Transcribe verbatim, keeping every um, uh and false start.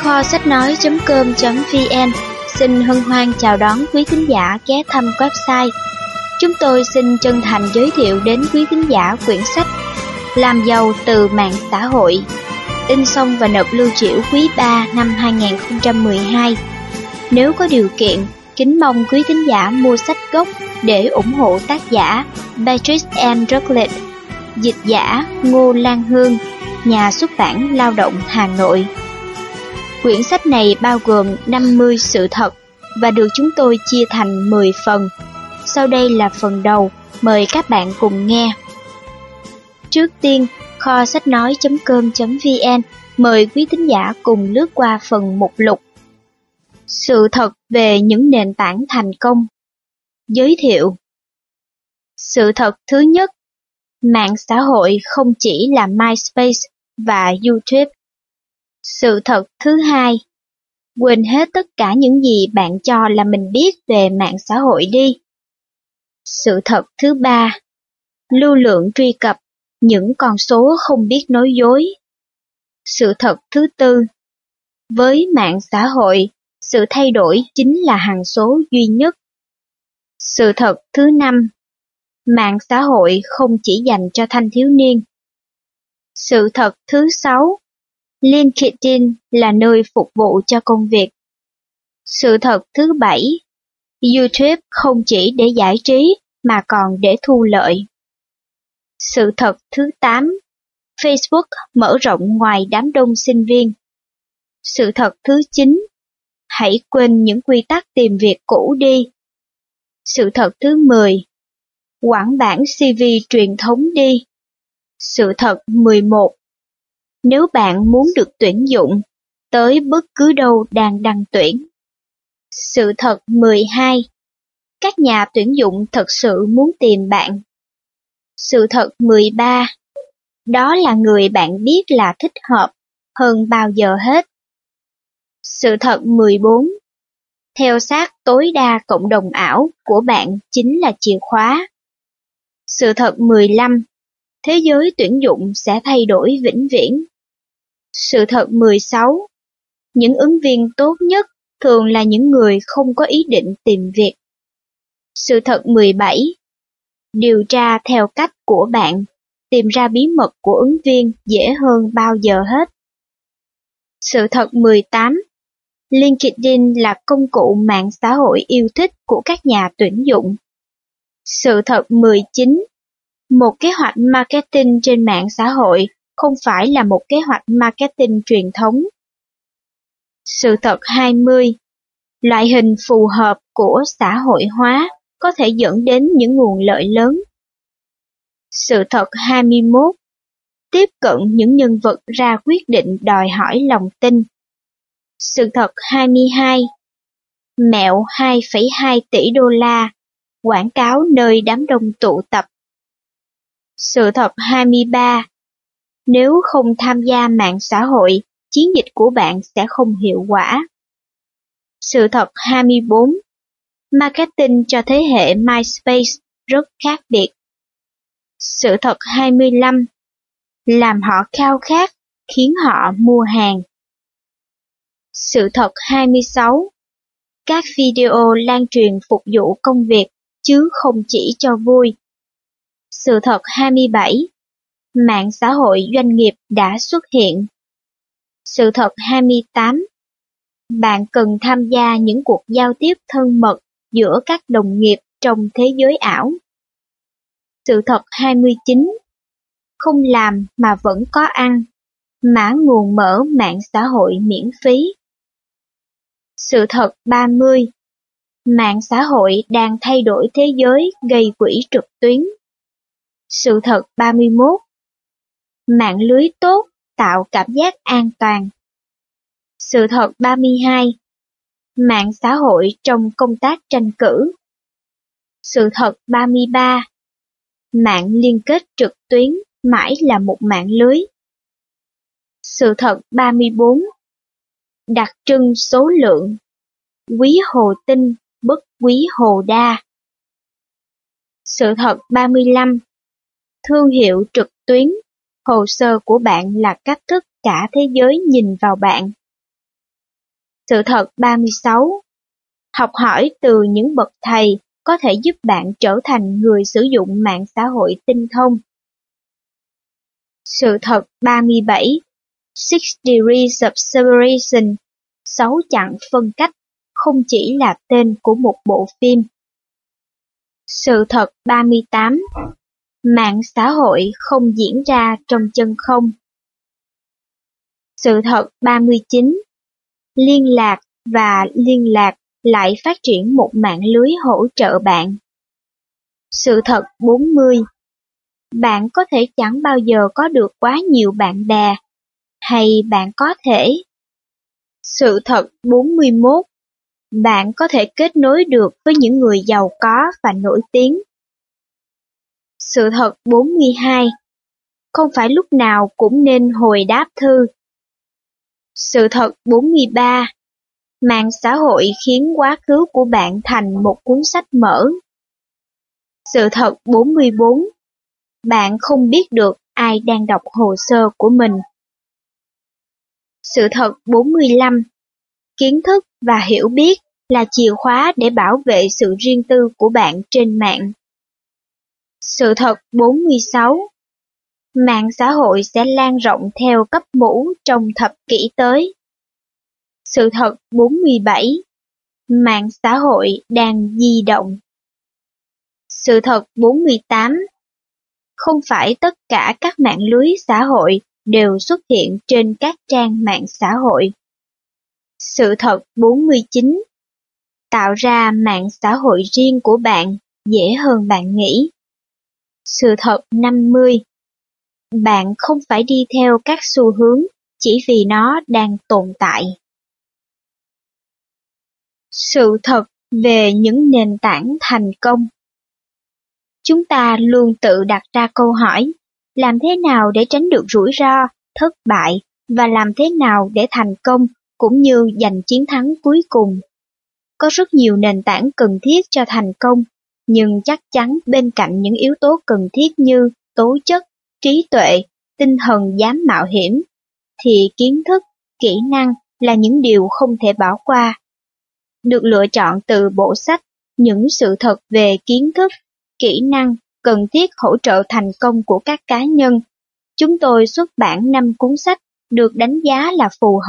Kho sách nói chấm com chấm vn xin hân hoan chào đón quý thính giả ghé thăm website. Chúng tôi xin chân thành giới thiệu đến quý thính giả quyển sách Làm giàu từ mạng xã hội, in xong và nộp lưu trữ quý ba năm hai nghìn không trăm mười hai. Nếu có điều kiện, kính mong quý thính giả mua sách gốc để ủng hộ tác giả Patrick and Routledge, dịch giả Ngô Lan Hương, nhà xuất bản Lao động Hà Nội. Quyển sách này bao gồm năm mươi sự thật và được chúng tôi chia thành mười phần. Sau đây là phần đầu, mời các bạn cùng nghe. Trước tiên, kho sách nói chấm com chấm vn mời quý thính giả cùng lướt qua phần mục lục. Sự thật về những nền tảng thành công. Giới thiệu. Sự thật thứ nhất, mạng xã hội không chỉ là MySpace và YouTube. Sự thật thứ hai, quên hết tất cả những gì bạn cho là mình biết về mạng xã hội đi. Sự thật thứ ba, lưu lượng truy cập, những con số không biết nói dối. Sự thật thứ tư, với mạng xã hội, sự thay đổi chính là hằng số duy nhất. Sự thật thứ năm, mạng xã hội không chỉ dành cho thanh thiếu niên. Sự thật thứ sáu, LinkedIn là nơi phục vụ cho công việc. Sự thật thứ bảy, YouTube không chỉ để giải trí mà còn để thu lợi. Sự thật thứ tám, Facebook mở rộng ngoài đám đông sinh viên. Sự thật thứ chín, hãy quên những quy tắc tìm việc cũ đi. Sự thật thứ mười, quảng bản xê vê truyền thống đi. Sự thật mười một, nếu bạn muốn được tuyển dụng, tới bất cứ đâu đang đăng tuyển. Sự thật mười hai, các nhà tuyển dụng thật sự muốn tìm bạn. Sự thật mười ba, đó là người bạn biết là thích hợp hơn bao giờ hết. Sự thật mười bốn, theo sát tối đa cộng đồng ảo của bạn chính là chìa khóa. Sự thật mười lăm, thế giới tuyển dụng sẽ thay đổi vĩnh viễn. Sự thật mười sáu, những ứng viên tốt nhất thường là những người không có ý định tìm việc. Sự thật mười bảy, điều tra theo cách của bạn, tìm ra bí mật của ứng viên dễ hơn bao giờ hết. Sự thật mười tám, LinkedIn là công cụ mạng xã hội yêu thích của các nhà tuyển dụng. Sự thật mười chín, một kế hoạch marketing trên mạng xã hội không phải là một kế hoạch marketing truyền thống. Sự thật hai mươi, loại hình phù hợp của xã hội hóa có thể dẫn đến những nguồn lợi lớn. Sự thật hai mươi mốt, tiếp cận những nhân vật ra quyết định đòi hỏi lòng tin. Sự thật hai mươi hai, mẹo hai phẩy hai tỷ đô la, quảng cáo nơi đám đông tụ tập. Sự thật hai mươi ba, nếu không tham gia mạng xã hội, chiến dịch của bạn sẽ không hiệu quả. Sự thật hai mươi bốn, marketing cho thế hệ MySpace rất khác biệt. Sự thật hai mươi lăm, làm họ khao khát, khiến họ mua hàng. Sự thật hai mươi sáu, các video lan truyền phục vụ công việc chứ không chỉ cho vui. Sự thật hai mươi bảy, mạng xã hội doanh nghiệp đã xuất hiện. Sự thật hai mươi tám, bạn cần tham gia những cuộc giao tiếp thân mật giữa các đồng nghiệp trong thế giới ảo. Sự thật hai mươi chín, không làm mà vẫn có ăn, mã nguồn mở mạng xã hội miễn phí. Sự thật ba mươi, mạng xã hội đang thay đổi thế giới gây quỹ trực tuyến. Sự thật ba mươi mốt, mạng lưới tốt tạo cảm giác an toàn. Sự thật ba mươi hai, mạng xã hội trong công tác tranh cử. Sự thật ba mươi ba, mạng liên kết trực tuyến mãi là một mạng lưới. Sự thật ba mươi bốn, đặc trưng số lượng, quý hồ tinh bất quý hồ đa. Sự thật ba mươi lăm, thương hiệu trực tuyến, hồ sơ của bạn là cách thức cả thế giới nhìn vào bạn. Sự thật ba mươi sáu. Học hỏi từ những bậc thầy có thể giúp bạn trở thành người sử dụng mạng xã hội tinh thông. Sự thật ba mươi bảy. Six Degrees of Separation, sáu chặng phân cách, không chỉ là tên của một bộ phim. Sự thật ba mươi tám. Mạng xã hội không diễn ra trong chân không. Sự thật ba mươi chín. Liên lạc và liên lạc lại phát triển một mạng lưới hỗ trợ bạn. Sự thật bốn mươi. Bạn có thể chẳng bao giờ có được quá nhiều bạn bè, hay bạn có thể. Sự thật bốn mươi mốt. Bạn có thể kết nối được với những người giàu có và nổi tiếng. Sự thật bốn mươi hai. Không phải lúc nào cũng nên hồi đáp thư. Sự thật bốn mươi ba. Mạng xã hội khiến quá khứ của bạn thành một cuốn sách mở. Sự thật bốn mươi bốn. Bạn không biết được ai đang đọc hồ sơ của mình. Sự thật bốn mươi lăm. Kiến thức và hiểu biết là chìa khóa để bảo vệ sự riêng tư của bạn trên mạng. Sự thật bốn mươi sáu. Mạng xã hội sẽ lan rộng theo cấp mũ trong thập kỷ tới. Sự thật bốn mươi bảy. Mạng xã hội đang di động. Sự thật bốn mươi tám. Không phải tất cả các mạng lưới xã hội đều xuất hiện trên các trang mạng xã hội. Sự thật bốn mươi chín. Tạo ra mạng xã hội riêng của bạn dễ hơn bạn nghĩ. Sự thật năm mươi. Bạn không phải đi theo các xu hướng chỉ vì nó đang tồn tại. Sự thật về những nền tảng thành công. Chúng ta luôn tự đặt ra câu hỏi, làm thế nào để tránh được rủi ro, thất bại và làm thế nào để thành công cũng như giành chiến thắng cuối cùng. Có rất nhiều nền tảng cần thiết cho thành công, nhưng chắc chắn bên cạnh những yếu tố cần thiết như tố chất, trí tuệ, tinh thần dám mạo hiểm, thì kiến thức, kỹ năng là những điều không thể bỏ qua. Được lựa chọn từ bộ sách Những sự thật về kiến thức, kỹ năng cần thiết hỗ trợ thành công của các cá nhân. Chúng tôi xuất bản năm cuốn sách được đánh giá là phù hợp